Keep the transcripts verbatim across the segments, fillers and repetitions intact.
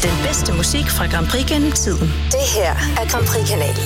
Den bedste musik fra Grand Prix gennem tiden. Det her er Grand Prix-kanalen.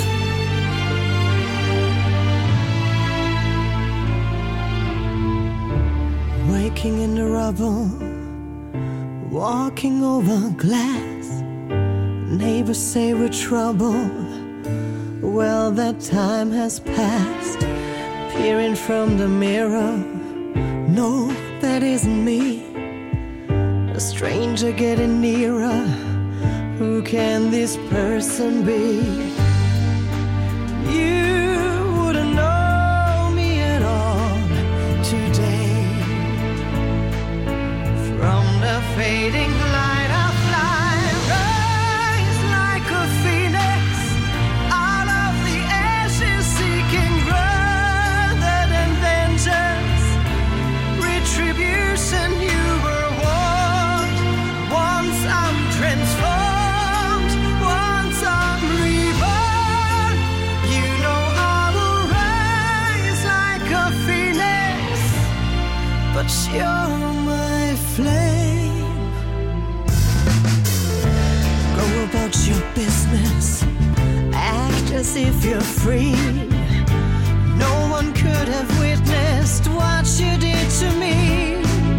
Waking in the rubble, walking over glass. Neighbors say we're trouble. Well, that time has passed. Peering from the mirror, no, that isn't me. A stranger getting nearer. Who can this person be? You wouldn't know me at all today. From the fading light I fly, rise like a phoenix out of the ashes, seeking rather than vengeance, retribution. You were warned. Once I'm transformed, once I'm reborn. You know I will rise like a phoenix, but you're my flame. Go about your business, act as if you're free. No one could have witnessed what you did to me.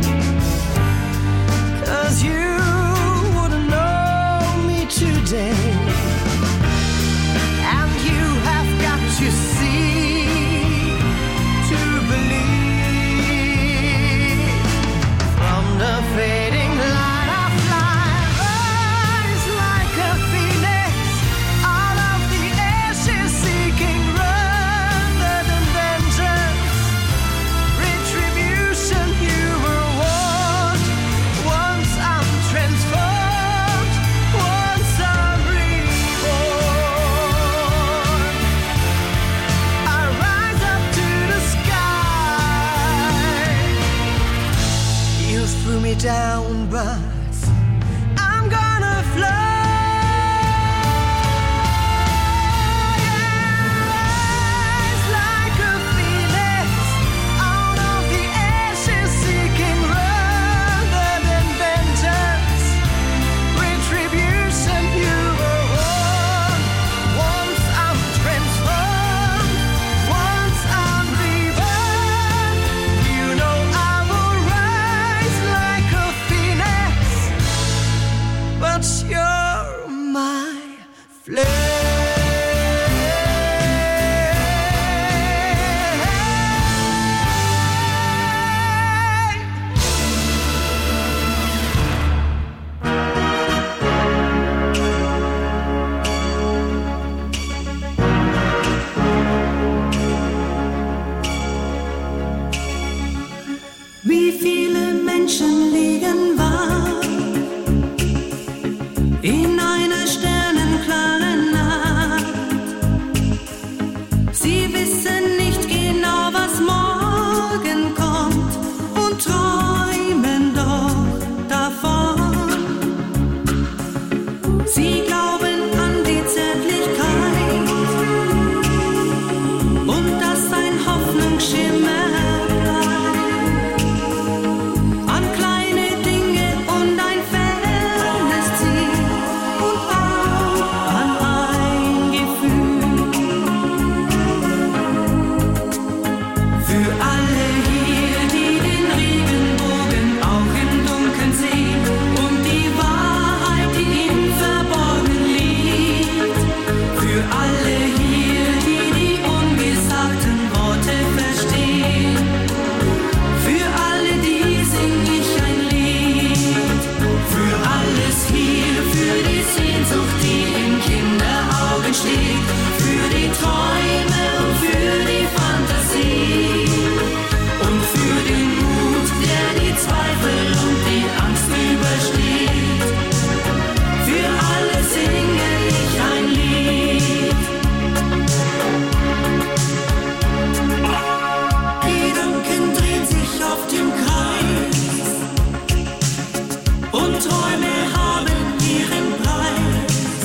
'Cause you wouldn't know me today. And you have got to see to believe. From the fading light I fly, rise like a phoenix out of the ashes, seeking rather than vengeance, retribution. You were warned. Once I'm transformed, once I'm reborn. I rise up to the sky. You threw me down, but I'm gonna fly. Rise like a phoenix out of the ashes, seeking rather than vengeance, retribution. You were warned. Once I'm transformed, once I'm reborn. You know I will rise like a phoenix, but you're my flame. Wie viele Menschen liegen wach in einer sternenklaren Nacht. Sie wissen nicht genau, was morgen kommt und träumen doch davon. Sie glauben an die Zärtlichkeit und dass ein Hoffnungsschimmer an kleine Dinge und ein fernes Ziel und auch an ein Gefühl. Für alle hier, die den Regenbogen auch im Dunkeln sehen und die Wahrheit, die im Verborgenen liegt. Für alle hier, die die ungesagten Worte verstehen. Für alle die sing ich ein Lied. Für alles hier, für die Sehnsucht, die in Kinderaugen steht. Für die Träume und für die Fantasie. Und für den Mut, der die Zweifel und die Angst übersteht. Für alle singe ich ein Lied. Gedanken drehen sich auf dem Kreis und Träume haben ihren Preis.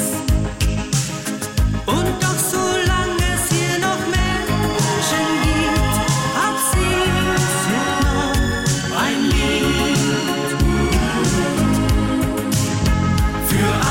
Und doch solange es hier noch Menschen gibt, hab Sehnsucht noch ein Lied. Für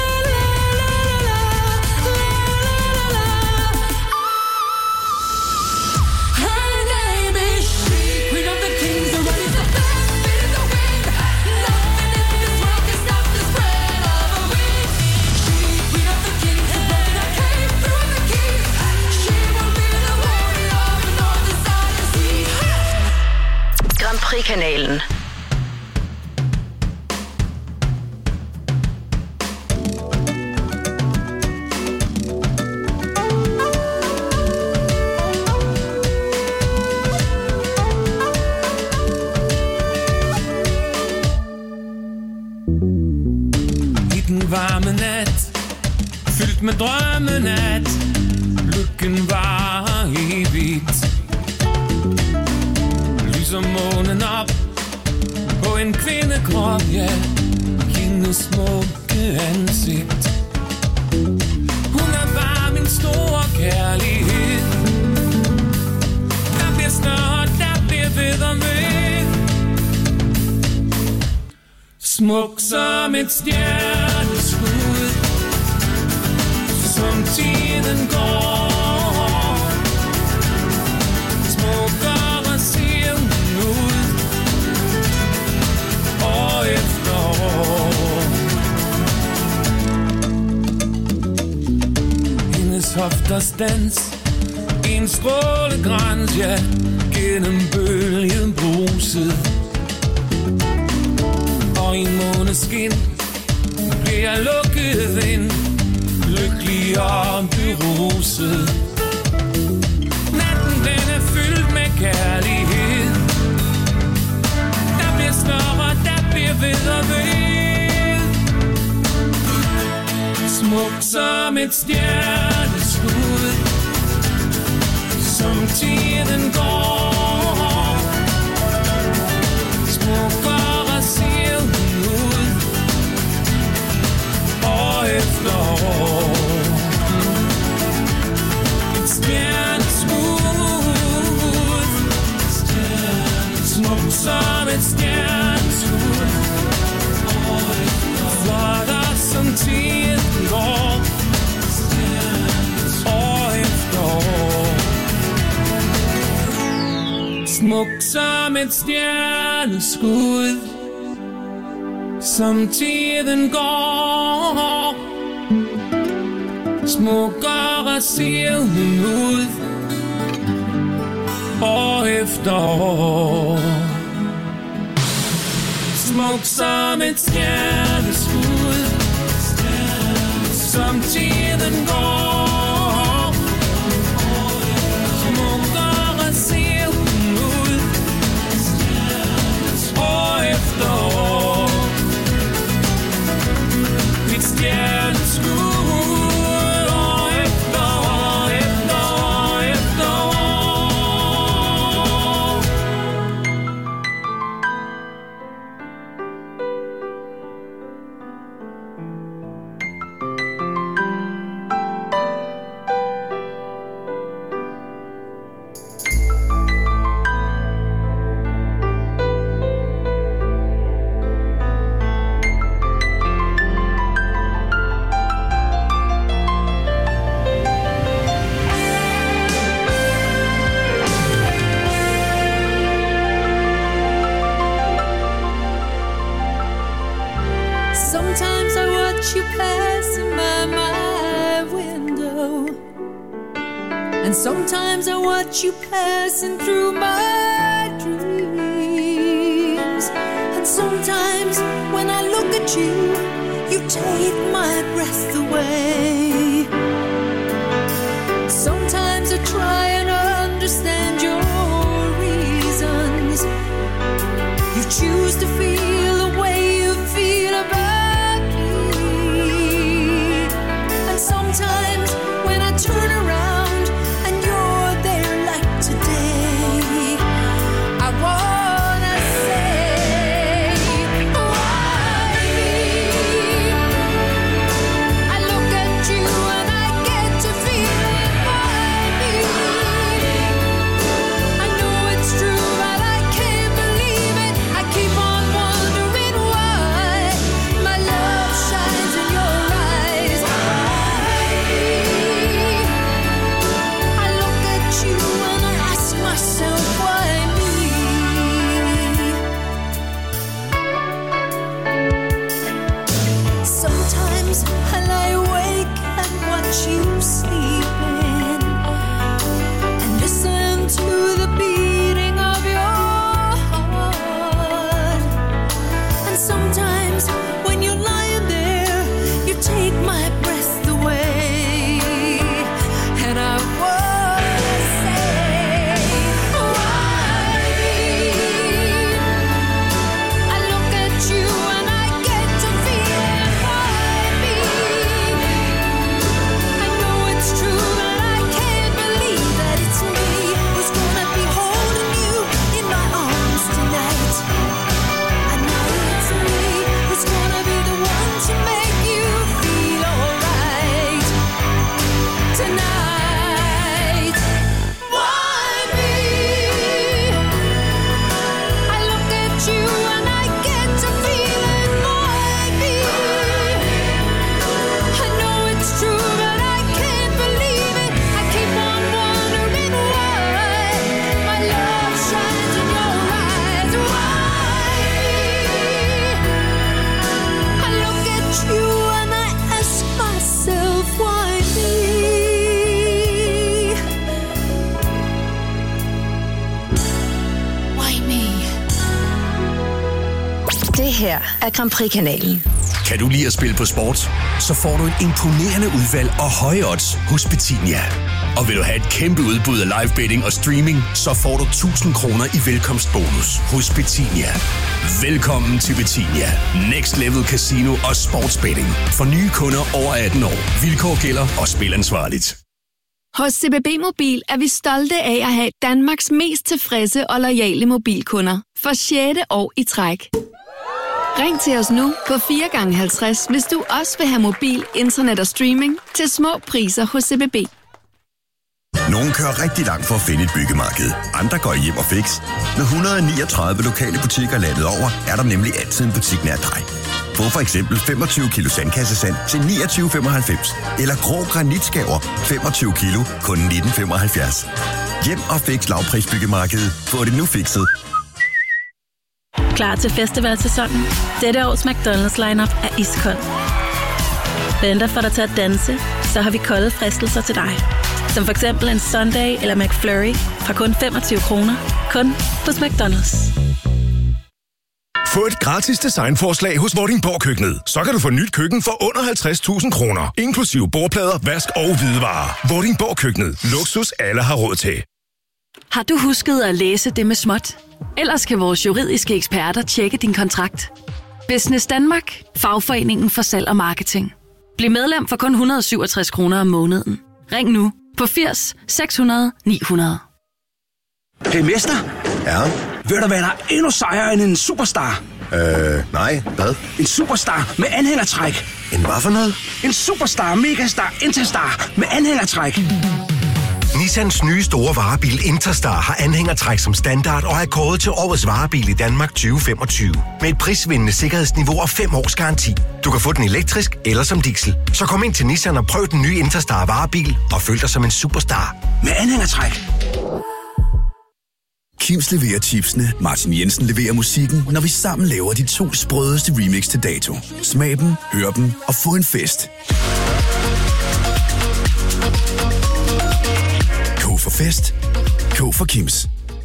Prix-kanalen. Varme nat, fyldt med drømmenat, lykken var evigt. Lyser månen op på en kvindekrop, ja, hendes smukke ansigt. Hun er bare min store kærlighed. Der bliver større, der bliver ved og ved. Smuk som et stjerneskud, som tiden går. Smukkere ser hun ud, år efter år. Hendes hofters dans, en strålegrans, ja, gennem bølgen bruset. Og i måneskin bliver jeg lukket ind, lykkelig og beruset. Natten den er fyldt med kærlighed. Der bliver større, der bliver ved og ved. Smuk som et stjerneskud, som tiden går. Smukkere ser hun ud, år efter år. Et stjerneskud, smuk som et stjerneskud, flottere som tiden går, år efter år. Smuk som et stjerneskud, som tiden går. Smukkere ser hun ud, år efter år. Smuk som et stjerneskud, som tiden går. Smukkere ser hun ud, år efter år. Et stjerneskud, år efter år, efter år, efter år. Sometimes I watch you passing by my window, and sometimes I watch you passing through my dreams. And sometimes when I look at you, you take my breath away. Sometimes I try and understand your reasons. You choose to feel the way you feel about me. And sometimes when I turn around and you're there like today, I wanna say, why me? I look at you and I get to feel, why me? I know it's true, but I can't believe it. I keep on wanting her er Grand Prix-kanalen. Kan du lide at spille på sport? Så får du et imponerende udvalg og høje odds hos Betinia. Og vil du have et kæmpe udbud af live betting og streaming, så får du tusind kroner i velkomstbonus hos Betinia. Velkommen til Betinia. Next Level Casino og Sportsbetting. For nye kunder over atten år. Vilkår gælder og spil ansvarligt. Hos C B B Mobil er vi stolte af at have Danmarks mest tilfredse og loyale mobilkunder. For sjette år i træk. Ring til os nu på fire gange halvtreds, hvis du også vil have mobil, internet og streaming til små priser hos C B B. Nogle kører rigtig langt for at finde et byggemarked. Andre går hjem og fix. Med et hundrede og niogtredive lokale butikker landet over, er der nemlig altid en butik nær dig. Få for eksempel femogtyve kilo sandkassesand til niogtyve femoghalvfems. Eller grå granitskaver femogtyve kilo kun nitten femoghalvfjerds. Hjem og fix lavprisbyggemarkedet. Få det nu fikset. Klar til festivalsæsonen? Dette års McDonald's lineup er iskold. Venter for dig til at danse, så har vi kolde fristelser til dig. Som for eksempel en Sunday eller McFlurry fra kun femogtyve kroner. Kun hos McDonald's. Få et gratis designforslag hos Vordingborg Køkkenet. Så kan du få nyt køkken for under halvtreds tusind kroner. Inklusive bordplader, vask og hvidevarer. Vordingborg Køkkenet. Luksus alle har råd til. Har du husket at læse det med småt? Ellers kan vores juridiske eksperter tjekke din kontrakt. Business Danmark. Fagforeningen for salg og marketing. Bliv medlem for kun et hundrede og syvogtres kroner om måneden. Ring nu på firs seks hundrede ni hundrede. Hey mester. Ja? Ved du hvad, der er endnu sejere end en superstar? Øh, nej. Hvad? En superstar med anhængertræk. En hvad for noget? En superstar, megastar, interstar med anhængertræk. Nissans nye store varebil Interstar har anhængertræk som standard og er kåret til årets varebil i Danmark tyve femogtyve. Med et prisvindende sikkerhedsniveau og fem års garanti. Du kan få den elektrisk eller som diesel. Så kom ind til Nissan og prøv den nye Interstar varebil og føl dig som en superstar. Med anhængertræk. Kims leverer chipsene, Martin Jensen leverer musikken, når vi sammen laver de to sprødeste remix til dato. Smag dem, hør dem og få en fest. K for fest. K for Kims.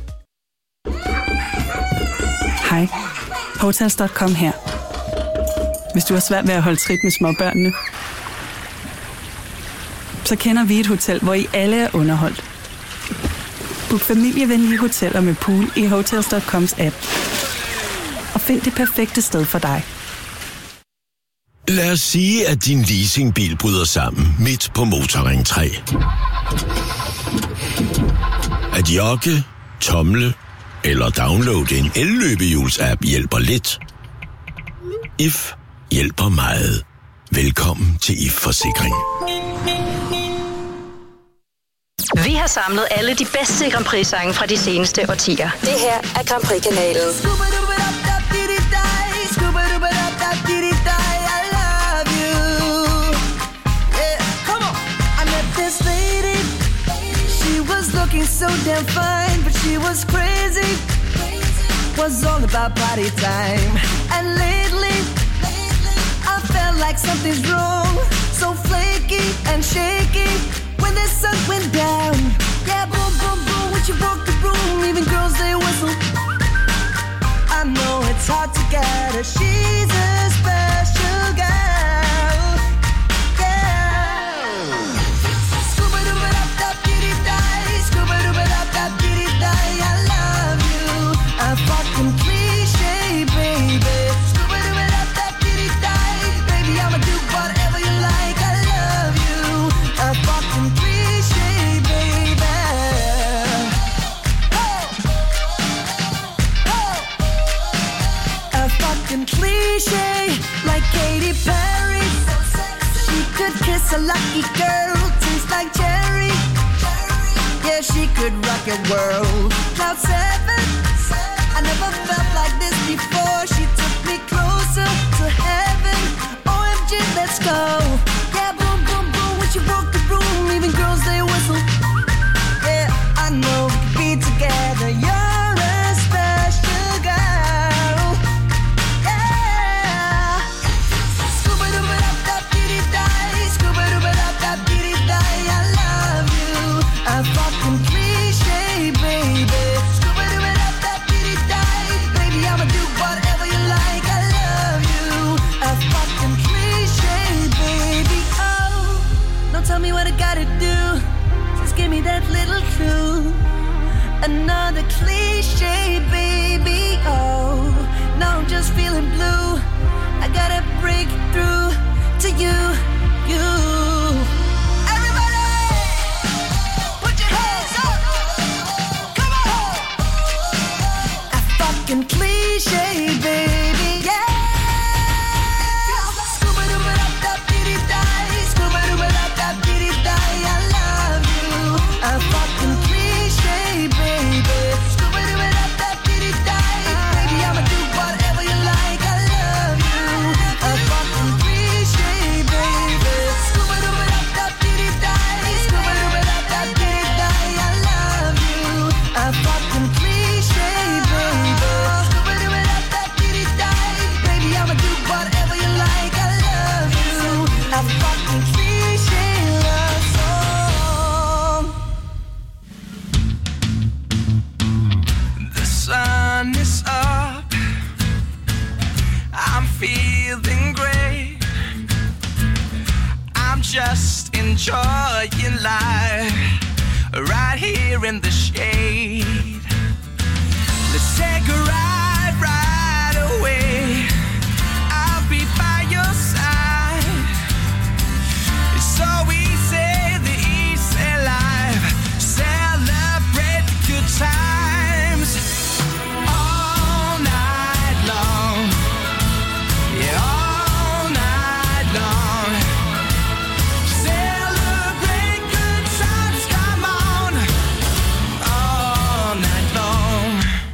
Hej. Hotels punktum com her. Hvis du har svært ved at holde trit med småbørnene, så kender vi et hotel, hvor I alle er underholdt. Book familievenlige hoteller med pool i Hotels punktum coms app. Og find det perfekte sted for dig. Lad os sige, at din leasingbil bryder sammen midt på Motorring tre. At jogge, tomle eller downloade en elløbehjuls-app hjælper lidt. I F hjælper meget. Velkommen til I F Forsikring. Vi har samlet alle de bedste Grand Prix-sange fra de seneste årtier. Det her er Grand Prix-kanalen. Looking so damn fine, but she was crazy. Was all about party time. And lately, I felt like something's wrong. So flaky and shaky when the sun went down. Yeah, boom, boom, boom, when she broke the room, even girls they whistle. I know it's hard to get her. She's a special girl. Yeah. Scuba dooba dap dap diddy die. Scuba dooba dap dap diddy die. I love you. A fucking cliche, baby. Scuba dooba dap dap diddy die. Baby, I'ma do whatever you like. I love you. A fucking cliche, baby. A fucking cliche, like Katy Perry. She could kiss a lucky girl, tastes like cherry. Yeah, she could rock your world. Cloud seven, I never felt like this before. She took me closer to heaven. O M G, let's go. Yeah, boom, boom, boom, when she broke the room, even girls they whistle. Yeah, I know we could be together. You're a special girl. Yeah. Scuba dooba dap dap diddy die. Scuba dooba dap dap diddy die. I love you. A fucking cliche, baby. Scuba another cliche, baby. Oh, now I'm just feeling blue. I gotta break through to you, you. Everybody, put your hands up. Come on. A fucking cliche, baby. Yeah. Scuba-dooba-dap-dap-dee-dee-die. Scuba-dooba-dap-dap-dee-dee-die. I love you. A fucking cliche, baby. Scuba-dooba-dap-dap-dee-dee-die. Baby, I'ma do whatever you like. I love you. A fucking cliche, baby. Scuba-dooba-dap-dap-dee-dee-die. Scuba-dooba-dap-dap-dee-dee-die. I love you. A fucking cliche, baby. Scuba-dooba-dap-dap-dee-dee-die. Baby, I'ma do whatever you like. I love you. A fucking cliche love song. The sun is up. I'm feeling great. I'm just enjoying life right here in the shade. Let's take a ride right away. I'll be by your side. It's so easy, the easy life. Celebrate the good times all night long. Yeah, all night long. Celebrate good times, come on, all night long.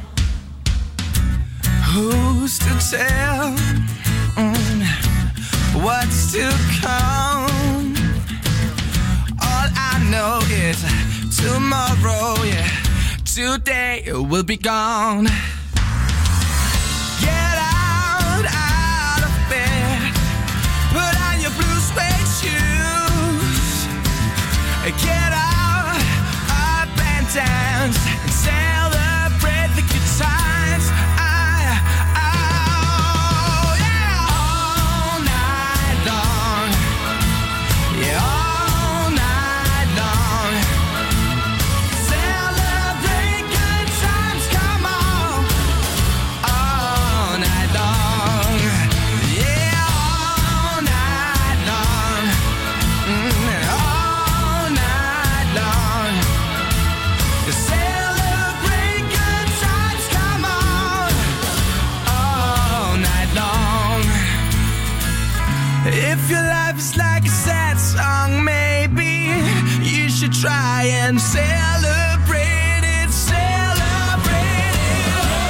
Who's to tell mm, what's to come? All I know is tomorrow, yeah, today will be gone. Get out, out of bed. Put on your blue suede shoes. Get out, up and dance and celebrate the good times. I, oh, yeah, all night long. Yeah, all night long. Celebrate good times, come on. All night long. Yeah, all night long. Mm, all night long. Celebrate good times, come on. All night long. If your life is like a sad song, maybe you should try and celebrate it, celebrate it.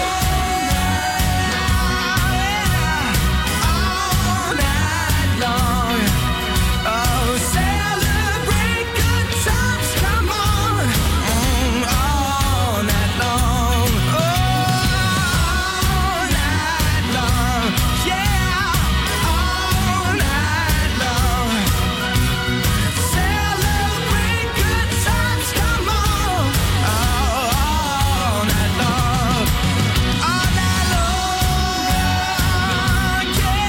All night long. Oh, celebrate good times, come on. Mm, all night long. All night long. Yeah, all night long. Celebrate good times, come on. All night long. All night long.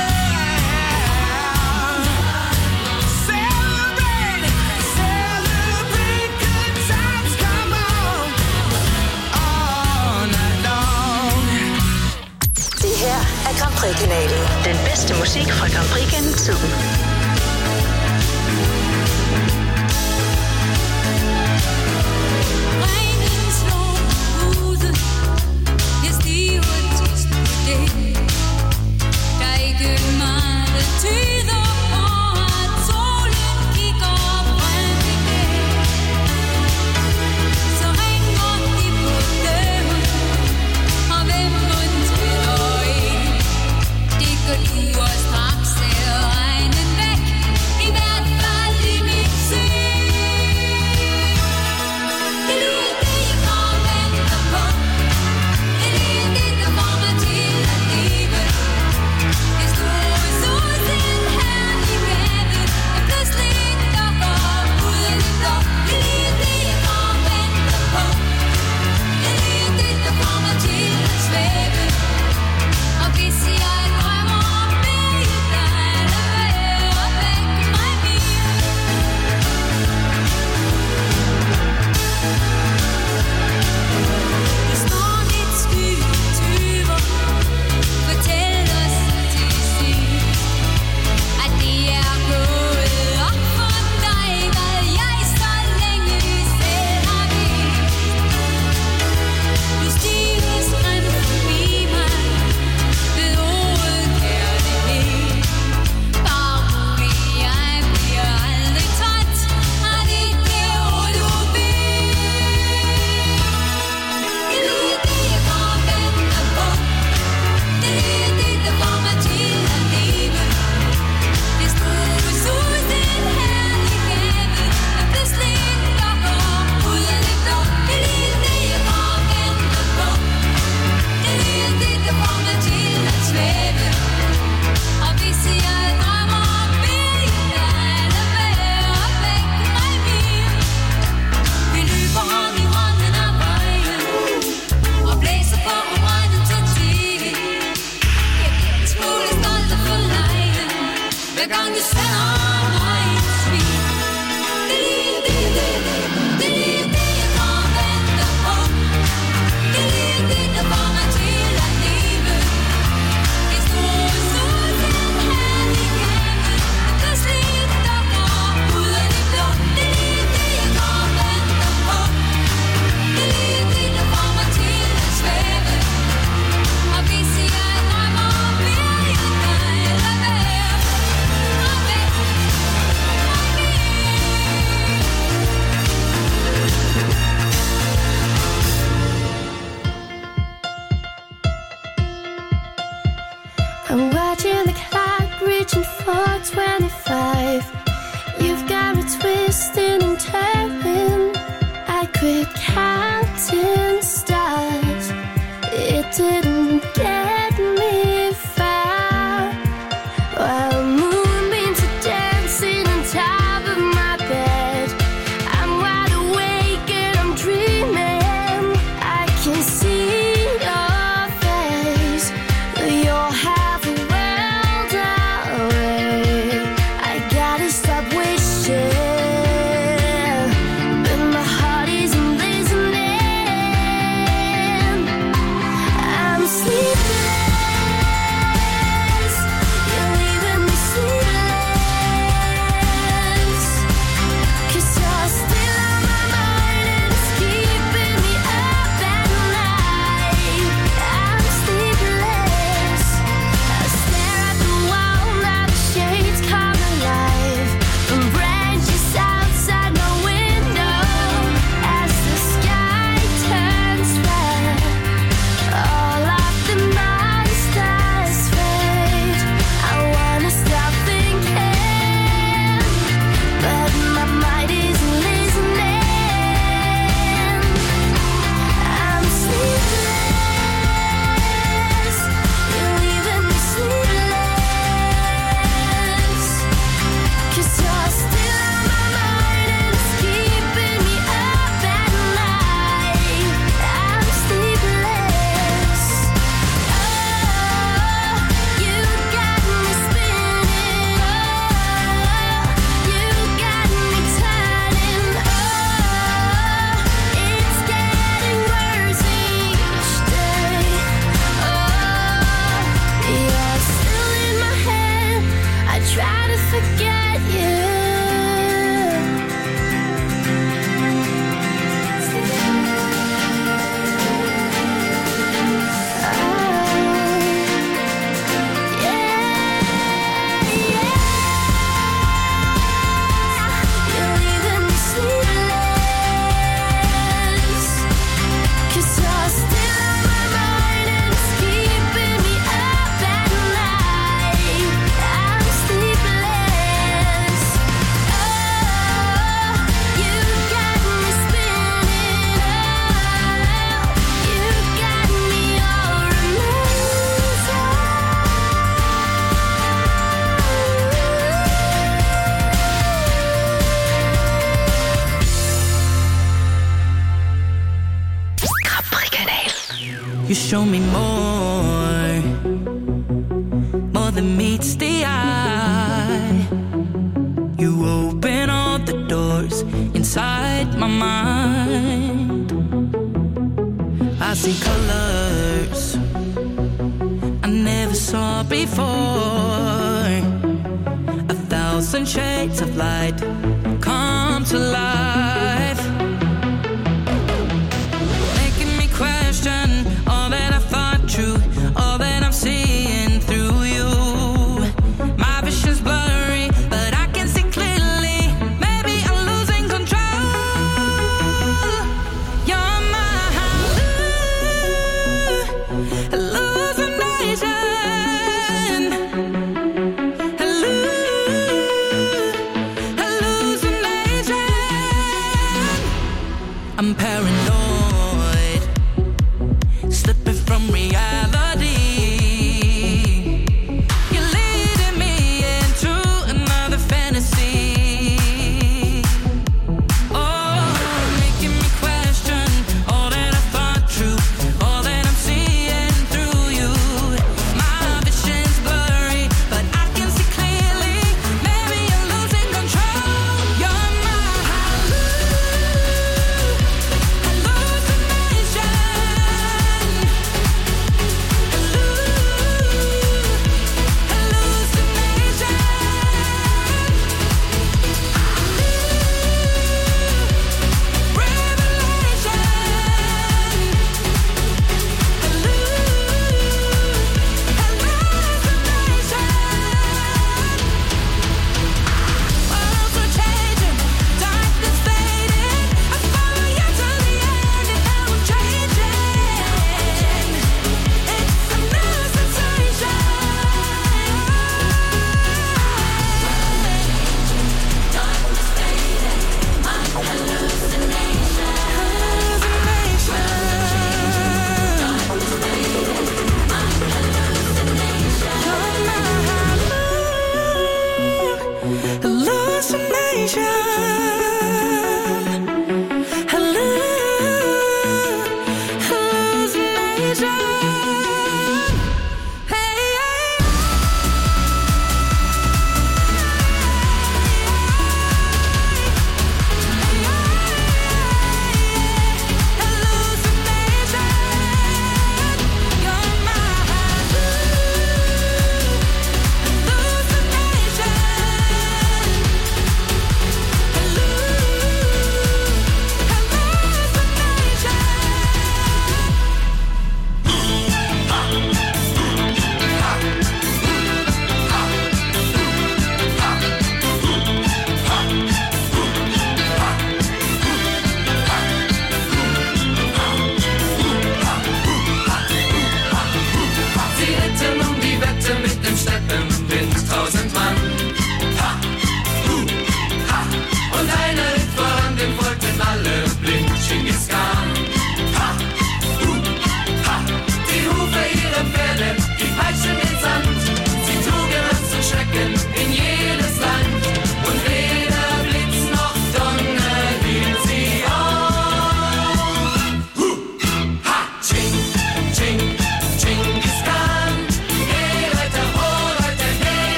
Yeah. Celebrate, celebrate good times, come on. All night long. Det her er Grand Prix-kanalen. Den bedste musik fra Grand Prix gennem tiden. Regnen slår ude. Det stiver trist på det. Der er ikke meget, der tyder på, at solen kigger frem igen. Så ringer de på døren, og hvem mon tæller ind? Det gør du, og straks er regnen væk. stupid counting stars. It didn't get me far. While moonbeams are dancing on top of my bed, I'm wide awake and I'm dreaming. I can see your face, but you're half a world away. I gotta stop wishing. You show me more, more than meets the eye. You open all the doors inside my mind. I see colors I never saw before. A thousand shades of light come to life, making me question all that I thought true, all that I'm seeing through you. My vision's blurry, but I can see clearly. Maybe I'm losing control. You're my hallucination, hallucination.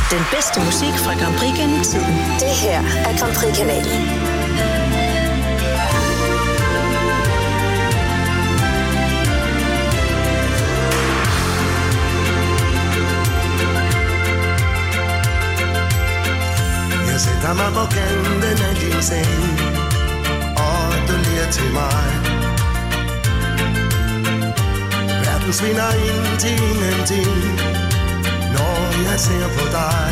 Den bedste musik fra Grand Prix gennem tiden. Det her er Grand Prix-kanalen. Jeg sætter mig på kanten af din seng, og du ler til mig. Verden svinder ind til ingenting, når jeg ser på dig.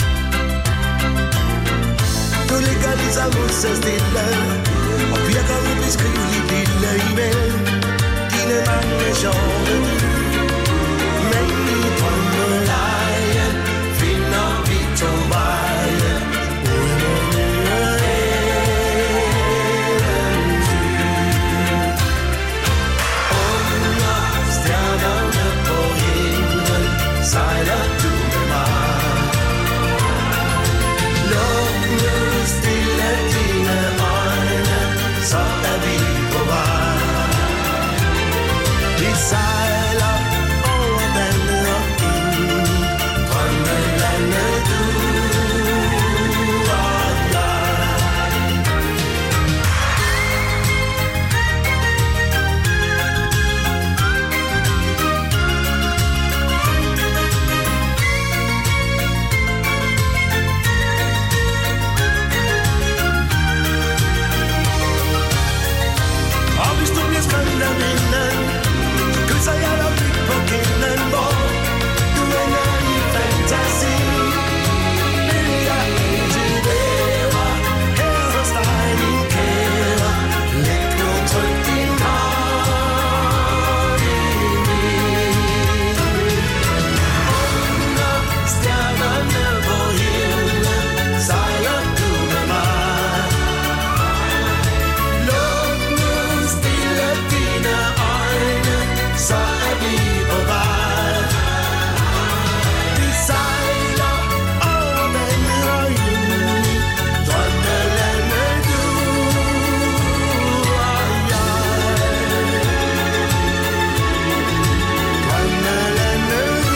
Du ligger ligesom så stille, og virker ubeskriveligt lille imellem dine mange sjove liv. Men i drømmeleje finder vi to veje ud mod nye eventyr. Under stjernerne på himlen sejler du med mig. Luk nu stille dine øjne, så er vi på vej. Vi sejler over vandet og ind, drømmelandet du og jeg. Og hvis du bliver skræmt af vinden, så kysser jeg dig dybt på kinden, hvor du ender i fantasi. Vil jeg altid være her hos dig, min kære. Læg nu tryk din hånd i min. Under stjernerne på himlen sejler du med mig. Luk nu stille dine øjne, så er vi på vej. Vi sejler over vandet og ind, drømmelandet du og jeg. Drømmelandet du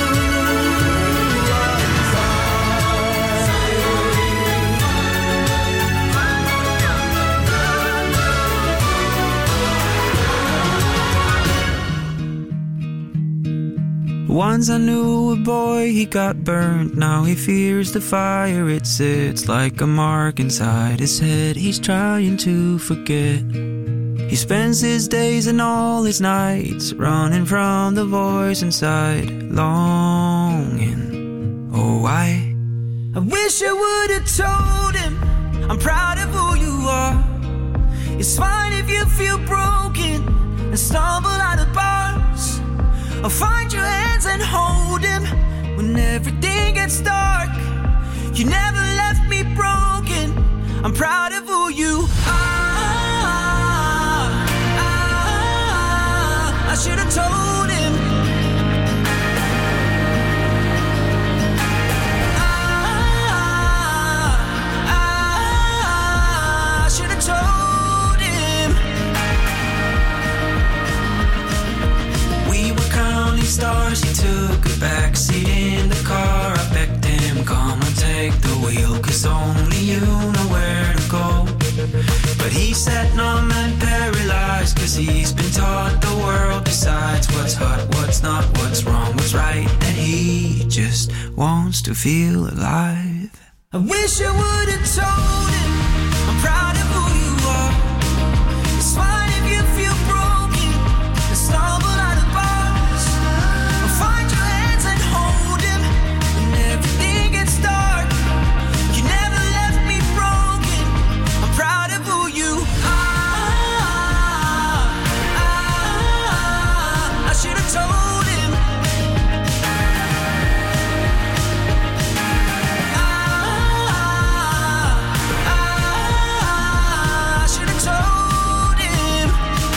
Once I knew a boy, he got burnt. Now he fears the fire. It sits like a mark inside his head. He's trying to forget. He spends his days and all his nights running from the voice inside, longing. Oh, I I wish I would have told him I'm proud of who you are. It's fine if you feel broken and stumble out of bars. I'll find your hands and hold him when everything gets dark. You never left me broken. I'm proud of who you are. I should have told him. I should have told him. We were counting stars. He took a backseat in the car. I begged him, come and take the wheel, 'cause only you know where to go. But he sat numb and paralyzed, 'cause he's been taught the world decides what's hot, what's not, what's wrong, what's right, and he just wants to feel alive. I wish I would have told him I'm proud of who you are. It's fine if you feel broken and stumble out of bars. I'll find your hands and hold him when everything gets dark. You never left me broken. I'm proud of who you are. I should have told him. I should have told him.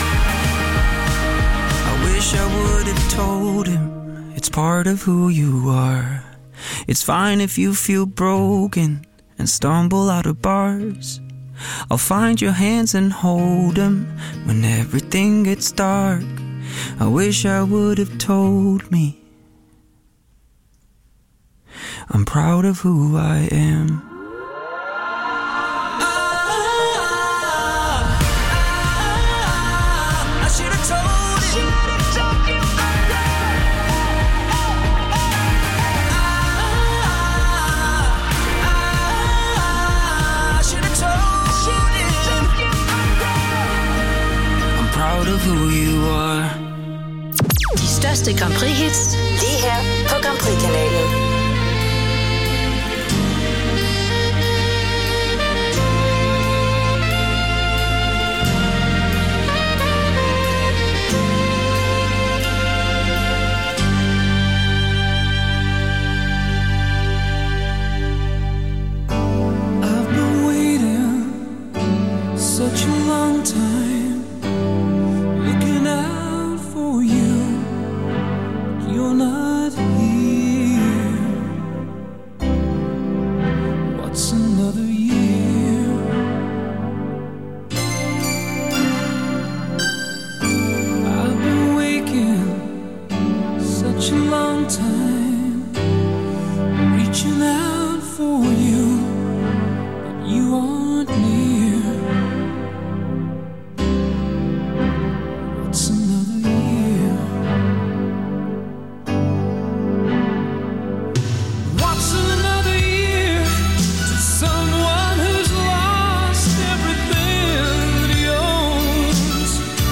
I wish I would have told him. It's part of who you are. It's fine if you feel broken and stumble out of bars. I'll find your hands and hold them when everything gets dark. I wish I would have told me. I'm proud of who I am. Proud of who you are. De største Grand Prix-hits lige her på Grand Prix-kanalen. I've been waiting such a long time, looking out for you. You're not here. What's another year? I've been waking such a long time, reaching out for you, but you aren't near. What's another year? What's another year to someone who's lost everything that he owns?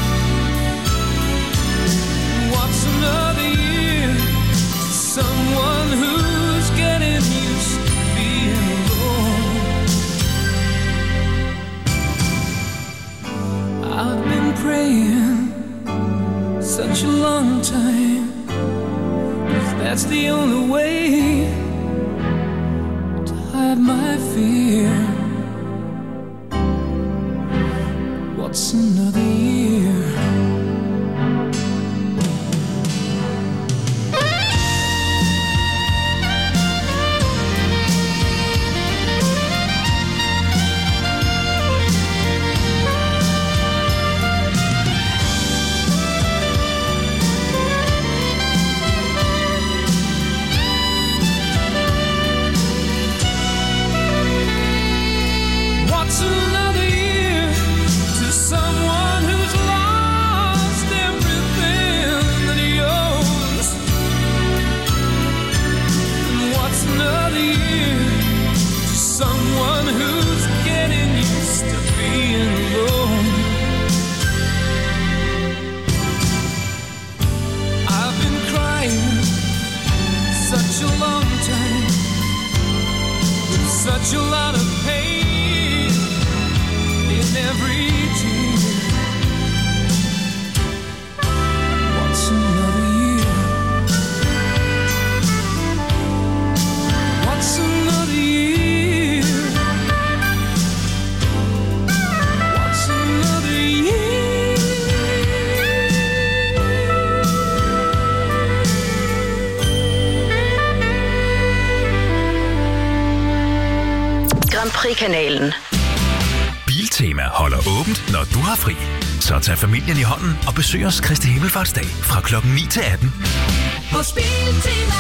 What's another year to someone who's getting used to being alone? I've been praying such a long time, 'cause that's the only way to hide my fear. What's another year? What's another year to someone who's lost everything that he owns? What's another year to someone who's getting used to being alone? I've been crying such a long time, with such a lot of pain in every tear. What's another year? What's another year? What's another year? Grand Prix-kanalen. Biltema holder åbent, når du har fri. Så tag familien i hånden og besøg os Kristi Himmelfartsdag fra klokken ni til atten. Hos Biltema.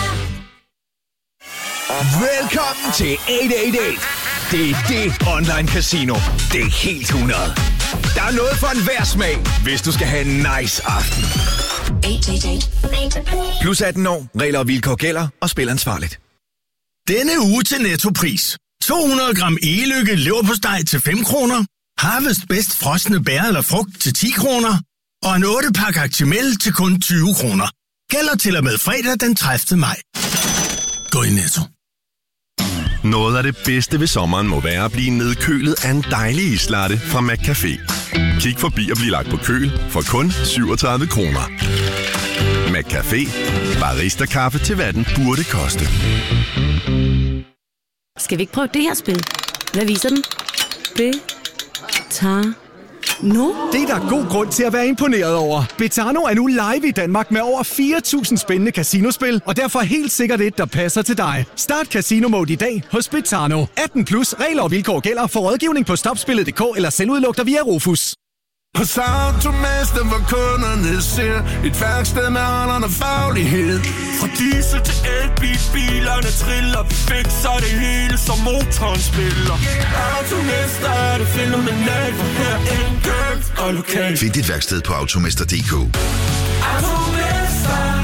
Velkommen til otte otte otte. Det er det online casino. Det er helt hundrede. Der er noget for enhver smag, hvis du skal have en nice aften. otte otte otte. Plus atten år, regler og vilkår gælder, og spil ansvarligt. Denne uge til Nettopris. to hundrede gram e-lykke leverpostej til fem kroner. Harvest bedst frosne bær eller frugt til ti kroner. Og en otte pakke Actimel til kun tyve kroner. Gælder til og med fredag den tredivte maj. Gå i Netto. Noget af det bedste ved sommeren må være at blive nedkølet af en dejlig islatte fra McCafé. Kig forbi og bliv lagt på køl for kun syvogtredive kroner. McCafé. Barista-kaffe til hvad den burde koste. Skal vi ikke prøve det her spil? Hvad viser den? Det tager nu. Det er der god grund til at være imponeret over. Betano er nu live i Danmark med over fire tusind spændende casinospil, og derfor helt sikkert et, der passer til dig. Start Casino Mode i dag hos Betano. atten plus regler og vilkår gælder. For rådgivning på stopspillet punktum d k eller selvudlugter via Rufus. Hos Automester, hvor kunderne ser et værksted med holderne faglighed. Fra diesel til elbil, bilerne triller. Vi fikser det hele, som motoren spiller. Automester er det fænomenalt, for her er enkelt og lokalt. Find dit værksted på automester punktum d k. Automester.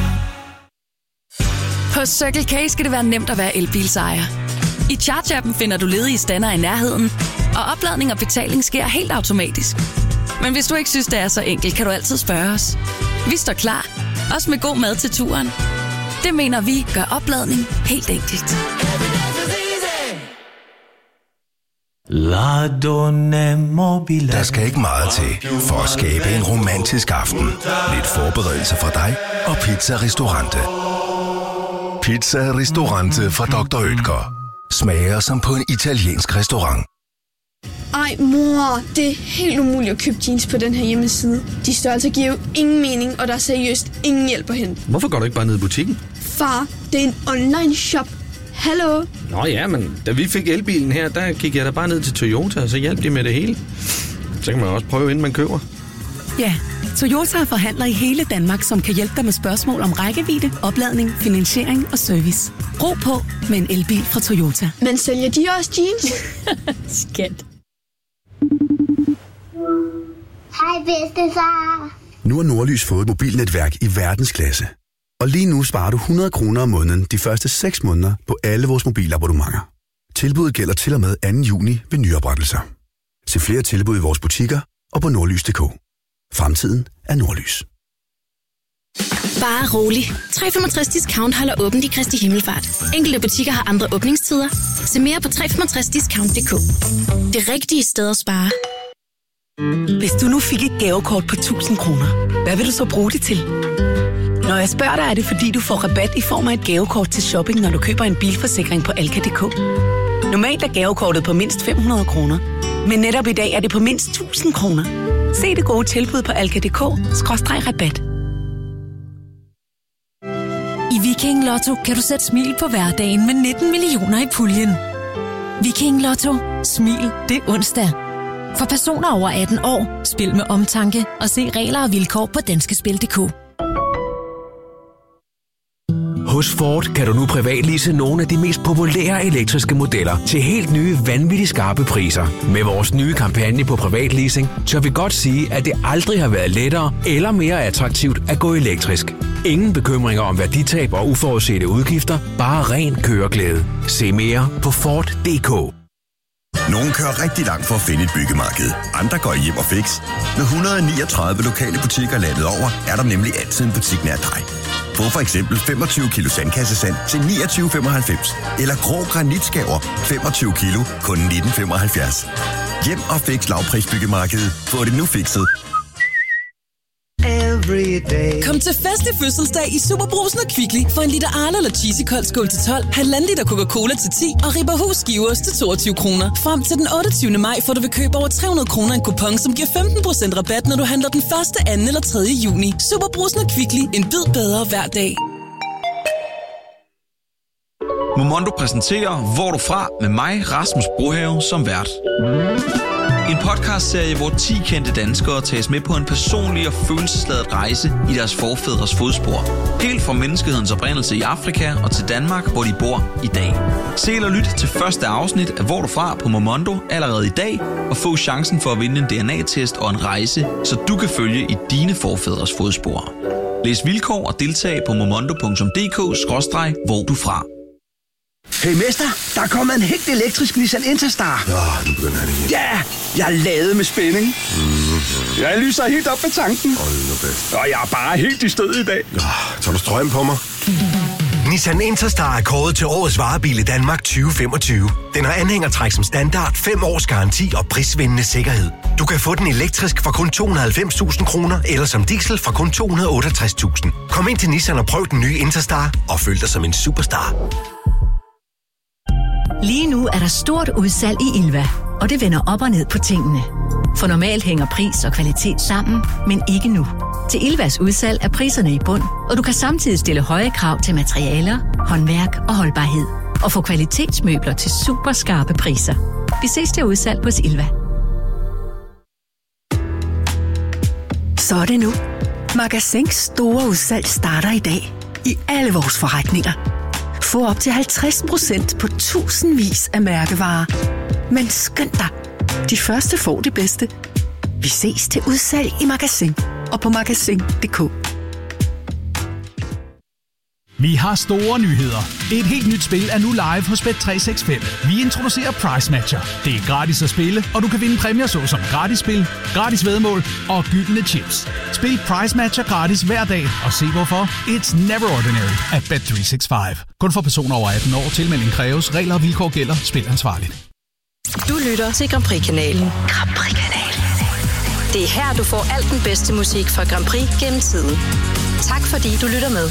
På Circle K skal det være nemt at være elbilsejer. I Charge-appen finder du ledige stander i nærheden, og opladning og betaling sker helt automatisk. Men hvis du ikke synes, det er så enkelt, kan du altid spørge os. Vi står klar, også med god mad til turen. Det mener vi gør opladning helt enkelt. Der skal ikke meget til for at skabe en romantisk aften. Lidt forberedelse fra dig og Pizza Ristorante. Pizza Ristorante fra doktor Oetker. Smager som på en italiensk restaurant. Ej, mor, det er helt umuligt at købe jeans på den her hjemmeside. De størrelser giver jo ingen mening, og der er seriøst ingen hjælp at hente. Hvorfor går du ikke bare ned i butikken? Far, det er en online shop. Hallo? Nå ja, men da vi fik elbilen her, der gik jeg da bare ned til Toyota, og så hjalp de med det hele. Så kan man også prøve, inden man køber. Ja, Toyota er forhandler i hele Danmark, som kan hjælpe dig med spørgsmål om rækkevidde, opladning, finansiering og service. Ro på med en elbil fra Toyota. Men sælger de også jeans? Skat. Hej bedstefar. Nu har Nordlys fået et mobilnetværk i verdensklasse. Og lige nu sparer du hundrede kroner om måneden de første seks måneder på alle vores mobilabonnementer. Tilbuddet gælder til og med anden juni ved nyoprettelser. Se flere tilbud i vores butikker og på nordlys punktum d k. Fremtiden er Nordlys. Bare rolig. tre komma femogtres discount holder åbent i Kristi Himmelfart. Enkelte butikker har andre åbningstider. Se mere på tre komma femogtres discount punktum d k. Det rigtige sted at spare. Hvis du nu fik et gavekort på tusind kroner, hvad vil du så bruge det til? Når jeg spørger dig, er det fordi, du får rabat i form af et gavekort til shopping, når du køber en bilforsikring på Alka punktum d k. Normalt er gavekortet på mindst fem hundrede kroner, men netop i dag er det på mindst tusind kroner. Se det gode tilbud på alka punktum d k skråstreg rabat. I Viking Lotto kan du sætte smil på hverdagen med nitten millioner i puljen. Viking Lotto. Smil det er onsdag. For personer over atten år, spil med omtanke og se regler og vilkår på danskespil punktum d k. Hos Ford kan du nu privatlease nogle af de mest populære elektriske modeller til helt nye, vanvittigt skarpe priser. Med vores nye kampagne på privatleasing, tør vi godt sige, at det aldrig har været lettere eller mere attraktivt at gå elektrisk. Ingen bekymringer om værditab og uforudsete udgifter, bare ren køreglæde. Se mere på Ford punktum d k. Nogle kører rigtig langt for at finde et byggemarked. Andre går hjem og fix. Med et hundrede og niogtredive lokale butikker landet over, er der nemlig altid en butik nær dig. Få for eksempel femogtyve kilo sandkassesand til niogtyve femoghalvfems. Eller grå granitskaver femogtyve kilo, kun nitten femoghalvfjerds. Hjem og fix lavprisbyggemarkedet. Få det nu fikset. Kom til fest i fødselsdag i Superbrusen og Kvickly for en liter Arla eller Cheesy Kold skål til tolv, halvanden liter Coca-Cola til ti og Ribberhus skiveost til toogtyve kroner. Frem til den otteogtyvende maj får du ved køb over tre hundrede kroner en kupon, som giver femten procent rabat, når du handler den første, anden eller tredje juni. Superbrusen og Kvickly. En bid bedre hver dag. Momondo præsenterer Hvor du fra med mig, Rasmus Brohave, som vært. En podcastserie, hvor ti kendte danskere tages med på en personlig og følelsesladet rejse i deres forfædres fodspor. Helt fra menneskehedens oprindelse i Afrika og til Danmark, hvor de bor i dag. Se eller lyt til første afsnit af Hvor du fra på Momondo allerede i dag, og få chancen for at vinde en D N A-test og en rejse, så du kan følge i dine forfædres fodspor. Læs vilkår og deltag på momondo punktum d k skråstreg hvor du fra. Hey mester, der er kommet en helt elektrisk Nissan Interstar. Åh, nu begynder han igen. Ja, jeg er lavet med spænding. Mm-hmm. Jeg lyser helt op med tanken. Hold nu bedst. Og jeg er bare helt i stød i dag. Oh, tager du strøm på mig? Nissan Interstar er kåret til årets varebil i Danmark tyve femogtyve. Den har anhængertræk som standard, fem års garanti og prisvindende sikkerhed. Du kan få den elektrisk for kun to hundrede og halvfems tusind kroner, eller som diesel for kun to hundrede og otteogtres tusind. Kom ind til Nissan og prøv den nye Interstar og føl dig som en superstar. Lige nu er der stort udsalg i Ilva, og det vender op og ned på tingene. For normalt hænger pris og kvalitet sammen, men ikke nu. Til Ilvas udsalg er priserne i bund, og du kan samtidig stille høje krav til materialer, håndværk og holdbarhed. Og få kvalitetsmøbler til super skarpe priser. Vi ses til udsalg hos Ilva. Så er det nu. Magasins store udsalg starter i dag i alle vores forretninger. Få op til halvtreds procent på tusindvis af mærkevarer. Men skynd dig, de første får det bedste. Vi ses til udsalg i Magasin og på magasin punktum d k. Vi har store nyheder. Et helt nyt spil er nu live hos Bet tre seks fem. Vi introducerer Price Matcher. Det er gratis at spille, og du kan vinde præmier såsom gratis spil, gratis væddemål og gyldne chips. Spil Price Matcher gratis hver dag, og se hvorfor. It's never ordinary at Bet tre seks fem. Kun for personer over atten år. Tilmelding kræves. Regler og vilkår gælder. Spil ansvarligt. Du lytter til Grand Prix-kanalen. Grand Prix-kanalen. Det er her, du får alt den bedste musik fra Grand Prix gennem tiden. Tak fordi du lytter med.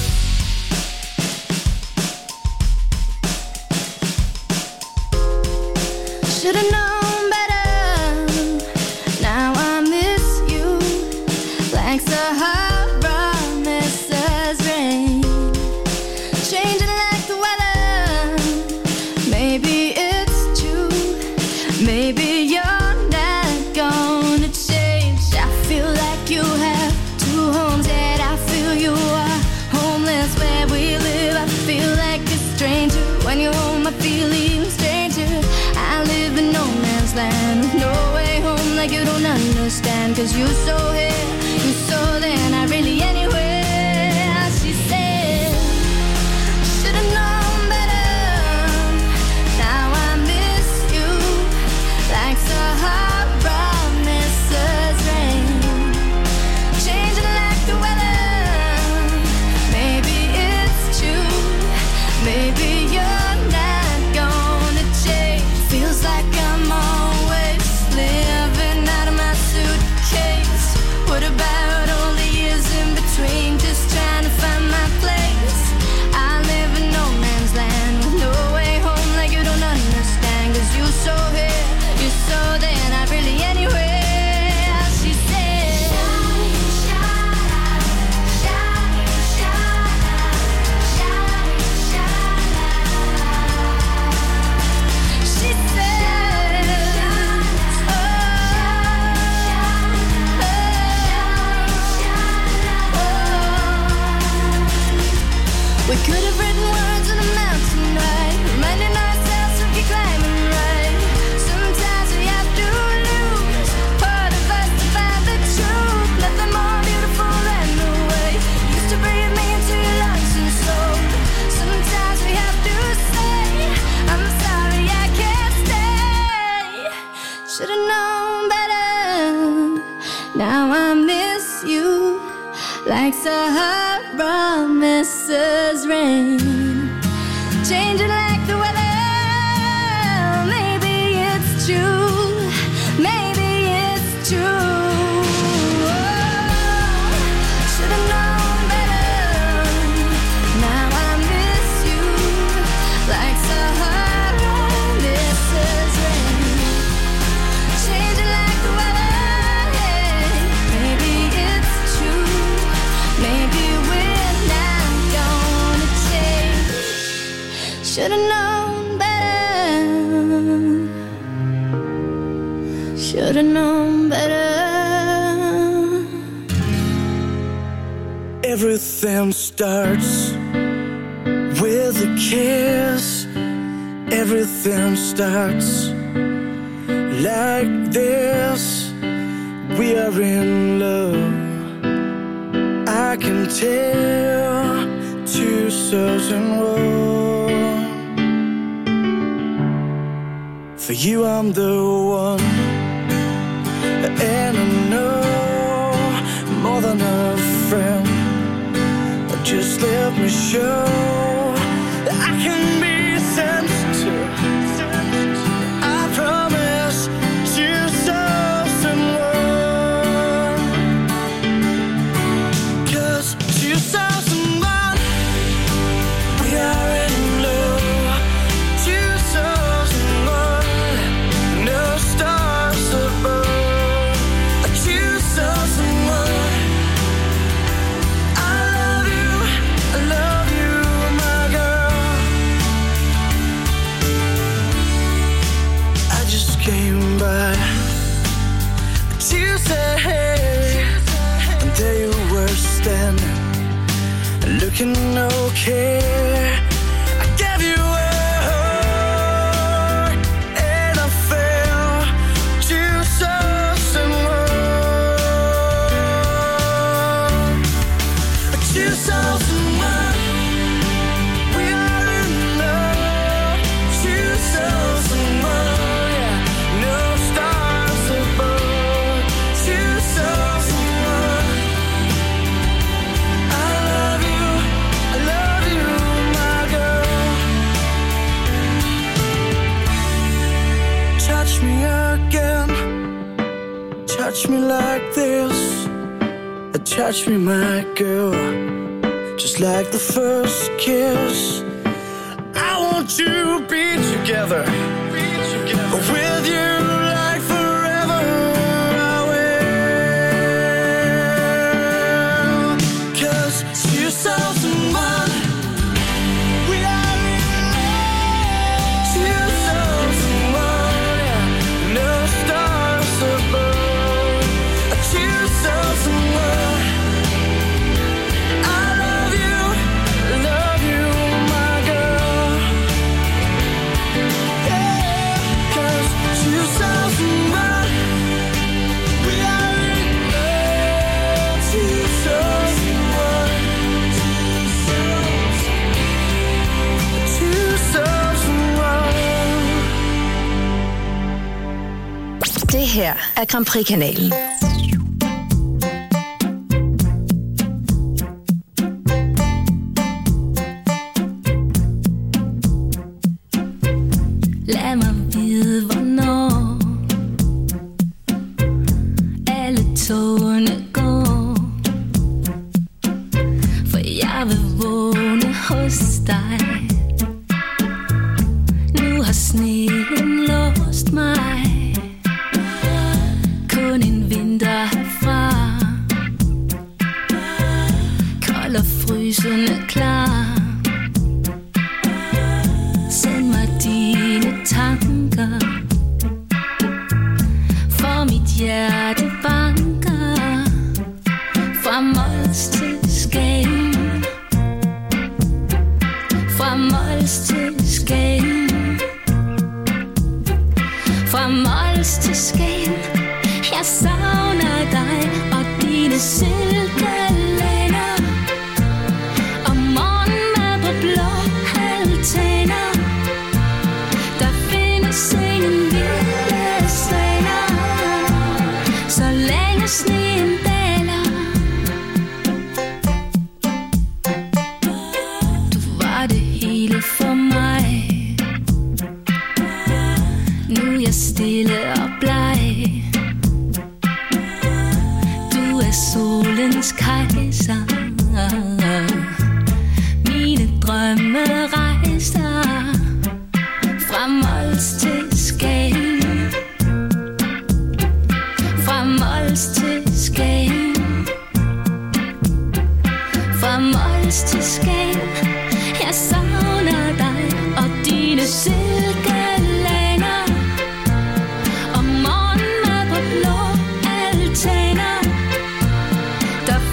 Should've known better. Now I miss you like Sahara misses rain, changing like the weather. Maybe it's true. Maybe you're not gonna change. I feel like you have two homes, yet I feel you are homeless where we live. I feel like a stranger when you're home. I feel even stranger. I live in no man's land with no way home, like you don't understand. Cause you so here, you so there, not really anywhere. She said, should've known better. Now I miss you like Sahara misses rain, changing like the weather. Maybe it's true. Maybe you're not gonna change. Feels like I'm always living out of my suitcase. What about all the years in between, just trying to find my place? I live in no man's land with no way home, like you don't understand. Cause you so here, you so there, not really anywhere. She said, she said, oh, we could have written words on a mountain, right? Reminding ourselves we keep climbing, right? Sometimes we have to lose part of us to find the truth. Nothing more beautiful than the way you used to breathe me into your lungs and soul. Sometimes we have to say, I'm sorry I can't stay. Should've known better. Now I miss you like Sahara misses rain, changing like the weather. Maybe it's true. Maybe it's true. Oh, should've known better. Now I miss you like Sahara misses rain, changing like the weather. Maybe it's true. Maybe we're not gonna change. Should've known better. Should've known better. Everything starts with a kiss. Everything starts like this. We are in love. I can tell two souls in one. For you I'm the one, and I know more than a friend. Just let me show that I can be sensitive. I promise two souls in one. Cause two souls in one, we are in love. Two souls in one, no stars above. Two souls in one. I love you, my girl. and no care. I gave you a heart and I fell to someone. To someone. We are in love. To someone. Yeah. No stars above. To someone. I love you. I love you, my girl. Touch me again. Touch me like this. Touch me, my girl. Just like the first kiss. I want to be together. With you like forever. I will. 'Cause you saw someone. We are in love. You saw someone. Yeah. No stars above. You saw someone. I love you, love you, my girl. Yeah, 'cause you saw someone. We are in love. You saw someone. You saw someone. Det her er Grand Prix-kanalen. Lad mig vide, hvornår alle togene går, for jeg vil vågne hos dig. Nu har sneen låst mig, kun en vinter herfra, kold og frysende klar. Send mig dine tanker, for mit hjerte banker, fra Mols til Skagen, fra Mols til Skagen, fra Mols til Skagen. Jeg savner dig og dine silkelænder, og morgenmad på blå altaner. Der findes ingen vilde svaner, så længe sneen daler. Du var det hele for mig. Nu er jeg stille og bleg. Du er solens kejser. Mine drømme rejser fra Mols til Skagen, fra Mols til Skagen, fra Mols til Skagen. Jeg savner dig og dine silkelænder, og morgenmad på blå altaner.